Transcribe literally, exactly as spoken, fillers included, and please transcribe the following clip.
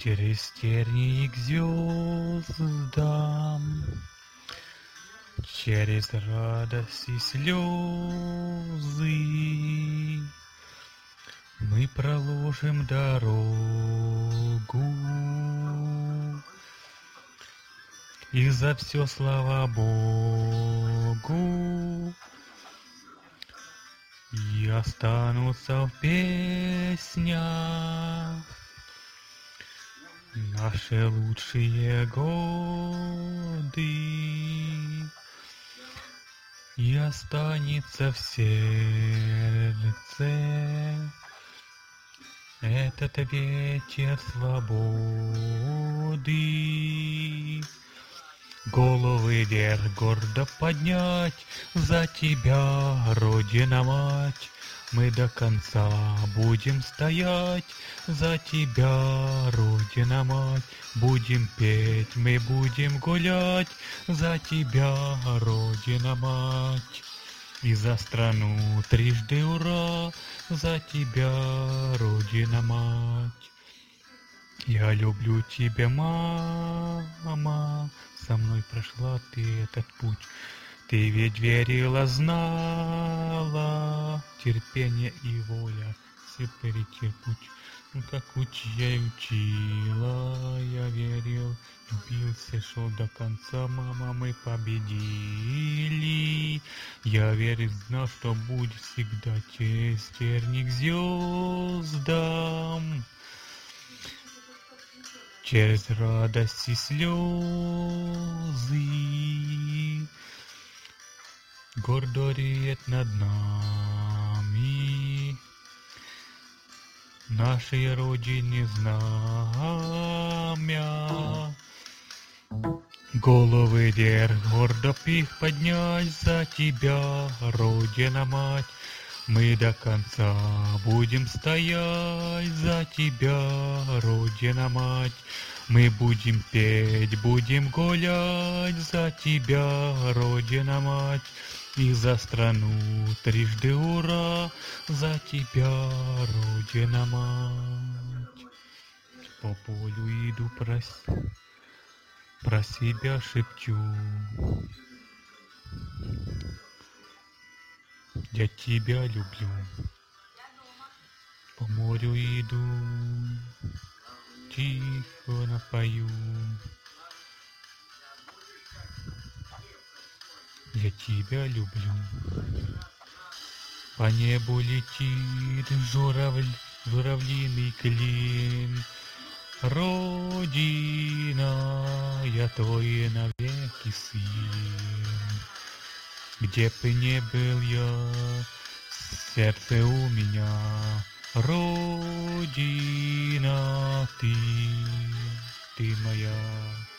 Через тернии к звездам, через радость и слезы мы проложим дорогу, и за все слава Богу, и останутся в песнях наши лучшие годы, и останется в сердце этот вечер свободы. Головы вверх гордо поднять, за тебя, Родина-мать, мы до конца будем стоять, за тебя, Родина-мать, будем петь, мы будем гулять, за тебя, Родина-мать. И за страну трижды ура, за тебя, Родина-мать. Я люблю тебя, мама, со мной прошла ты этот путь. Ты ведь верила, знала, терпение и воля все перейти путь. Ну, как учи, учила, я верил, любился, шел до конца, мама, мы победили. Я верил, знал, что будет всегда через тернии к звездам, через радость и слезы гордо реет над нами нашей Родине знамя. Головы вверх, гордо их поднять, за тебя, Родина-мать. Мы до конца будем стоять, за тебя, Родина-мать. Мы будем петь, будем гулять, за тебя, Родина-мать. И за страну трижды ура, за тебя, Родина-мать. По полю иду, про, про себя шепчу. Я тебя люблю. По морю иду, тихо напою. Я тебя люблю. По небу летит журавль, журавлиный клин. Родина, я твой навеки сын. Где бы ни был я, сердце у меня, Родина, ты, ты моя.